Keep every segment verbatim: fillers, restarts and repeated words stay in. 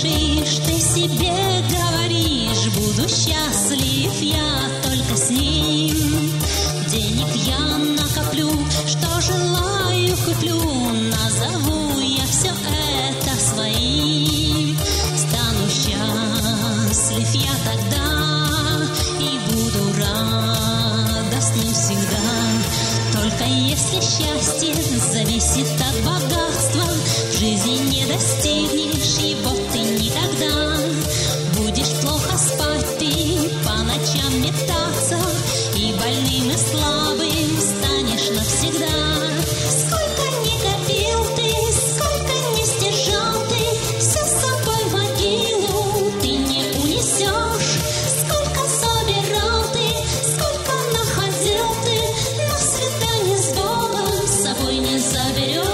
спешишь, ты себе говоришь: буду счастлив я только с ним. Денег я накоплю, что желаю куплю, назову я все это своим. Стану счастлив я тогда и буду радостным всегда. Только если счастье зависит от богатства, в жизни не достигнешь его ты никогда. Будешь плохо спать ты, по ночам метаться, и больным и слабым станешь навсегда. Сколько ни копил ты, сколько ни стяжал ты, все с собой в могилу ты не унесешь. Сколько собирал ты, сколько находил ты, но свидание с Богом с собой не заберешь.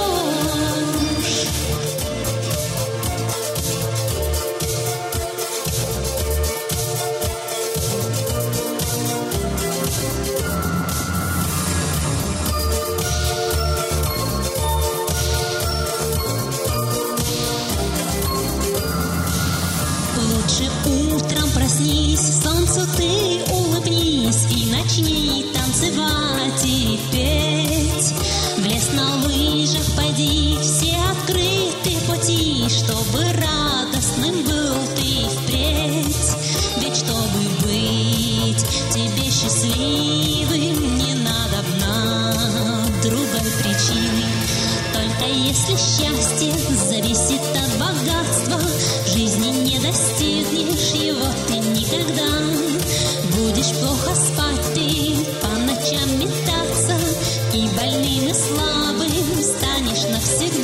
Лучше утром проснись, солнцу ты улыбнись и начни танцевать и петь. В лес на лыжах пойди, все открыты пути, чтобы радостным был ты впредь. Ведь чтобы быть тебе счастливым, не надобно другой причины. Только если счастье зависит от богатства, в жизни не достигнешь его ты никогда. Будешь плохо спать ты, по ночам метаться, и больным и слабым станешь навсегда.